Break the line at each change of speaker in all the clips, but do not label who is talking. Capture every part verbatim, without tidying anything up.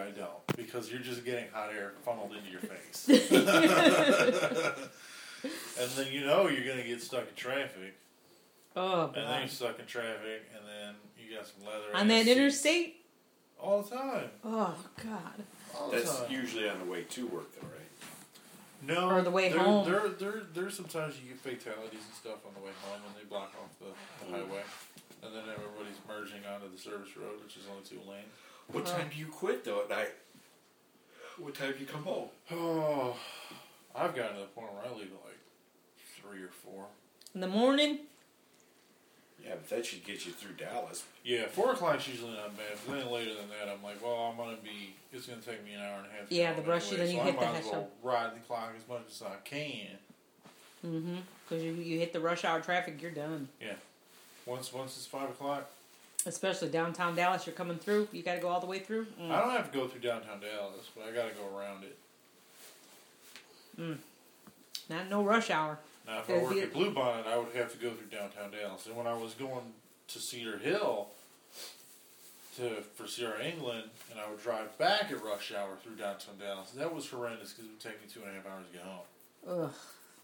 I don't, because you're just getting hot air funneled into your face. And then you know you're going to get stuck in traffic.
Oh,
God. And then you're stuck in traffic, and then you got some leather.
On that interstate?
All the time.
Oh, God.
All
That's
the time.
usually on the way to work, though, right?
No.
Or the way
there,
home.
There, there, there's sometimes you get fatalities and stuff on the way home, and they block off the, the highway. And then everybody's merging onto the service road, which is only two lanes.
What
Oh.
time do you quit, though, at night? What time do you come home?
Oh, I've gotten to the point where I leave at like three or four.
In the morning?
Yeah, but that should get you through Dallas.
Yeah, four o'clock's usually not bad. If it's any later than that, I'm like, well, I'm gonna be. It's gonna take me an hour and a half. To
Yeah,
go
the rush,
anyway,
then you
so
hit
I
the
might as
hash
well
hour.
ride the clock as much as I can.
Mm-hmm. Because you, you hit the rush hour traffic, you're done.
Yeah. Once once it's five o'clock.
Especially downtown Dallas, you're coming through. You got to go all the way through. Mm.
I don't have to go through downtown Dallas, but I gotta go around it.
Mm. Not no rush hour.
Now, if I
It'd
work
be-
at Bluebonnet, I would have to go through downtown Dallas. And when I was going to Cedar Hill to for Sierra England, and I would drive back at rush hour through downtown Dallas, that was horrendous because it would take me two and a half hours to get home.
Ugh.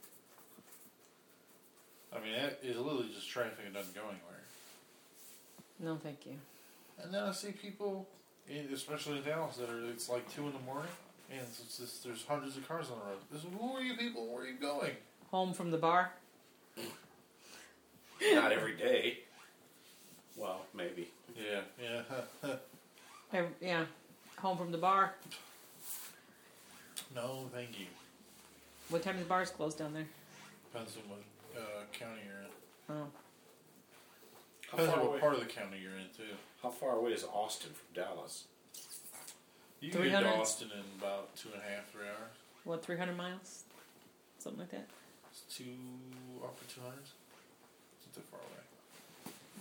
I mean, it is literally just traffic and doesn't go anywhere.
No, thank you.
And then I see people, in- especially in Dallas, that are it's like two in the morning, and it's it's just, there's hundreds of cars on the road. This, who are you people? Where are you going?
Home from the bar?
Not every day. Well, maybe.
Yeah, yeah.
Ev- yeah. Home from the bar.
No, thank you.
What time is the bars closed down there?
Depends on what uh, county you're in.
Oh.
How
Depends
far
on
away?
what part of the county you're in, too.
How far away is Austin from Dallas?
You can get to
three hundred
Austin in about two and a half, three hours.
What, three hundred miles? Something like that?
It's two, upper two hundreds. It's not too far away.